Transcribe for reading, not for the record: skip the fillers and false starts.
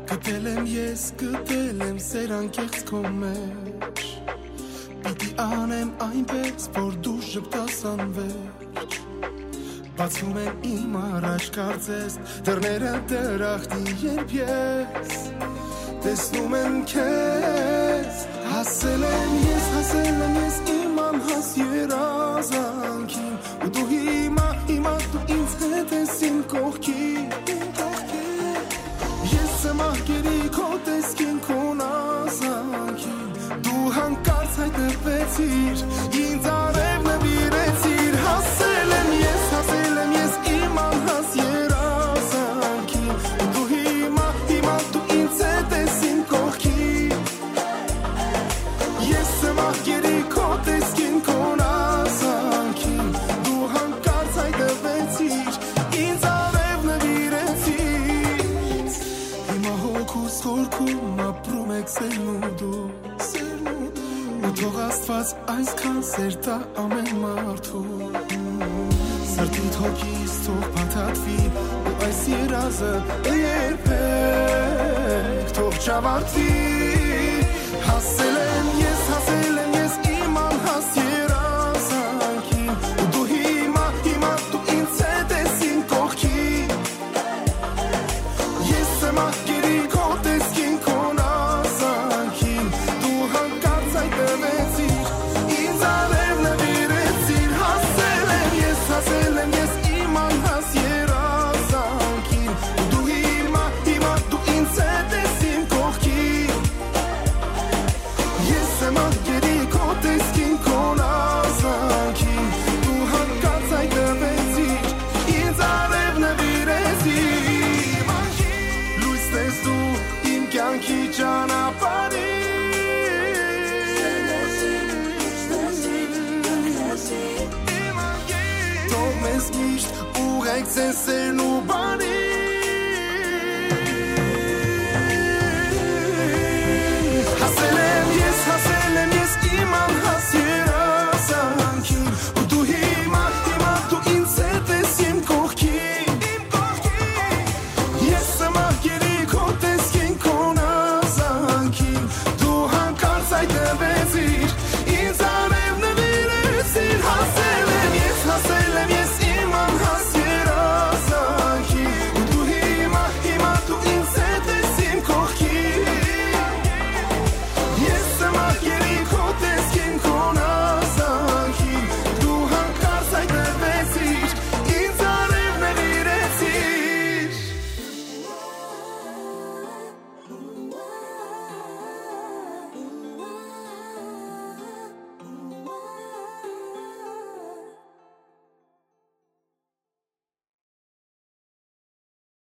Գտել եմ սեր անկեղծ քո մեջ Պիտի անեմ այնպես, որ դու ժպտաս անվերջ Բացում եմ իմ առաջ կարծես Դռները դրախտի երբ ես Տեսնում եմ քեզ Հասել եմ ես իմ անհաս երազանքին Ու դու հիմա դու ինձ հետ ես իմ կողքին Ես եմ ահգերի քո տեսքին քոն ազանքին Դու հանկարծ հայտնվեցիր Ինձ արև նվիրեցիր Հասել եմ ես իմ անհաս երազանքին Դու հիմա դու ինձ հետ ես իմ կողքին Ես եմ ահգերի քո տեսքին քոն ազանքին Դու հանկարծ հայտնվեցիր Ինձ արև նվիրեցիր Հիմա հոգուս խորքում ապրում եք սերն ու դու Ու թող Աստված այսքան սեր տա ամեն մարդու Սրտիդ հոգիս թող փաթաթվի ու այս երազը երբեք թող չավարտվի Հասել եմ ես իմ անհաս երազանքին Ու դու հիմա դու ինձ հետ ես իմ կողքին Ես եմ ահգերի քո տեսքին քոն ազանքին Դու հանկարծ հայտնվեցիր Ինձ արև նվիրեցիր Հասել եմ ես իմ անհաս երազանքին Ու դու հիմա դու ինձ հետ ես իմ կողքին Ես եմ ահգերի քո տեսքին քոն ազանքին Դու հանկարծ հայտնվեցիր Ինձ արև նվիրեցիր Լույս տես դու իմ կյանքի ճանապարհին Թող մեզ միշտ ուղեկցեն սերն ու բանի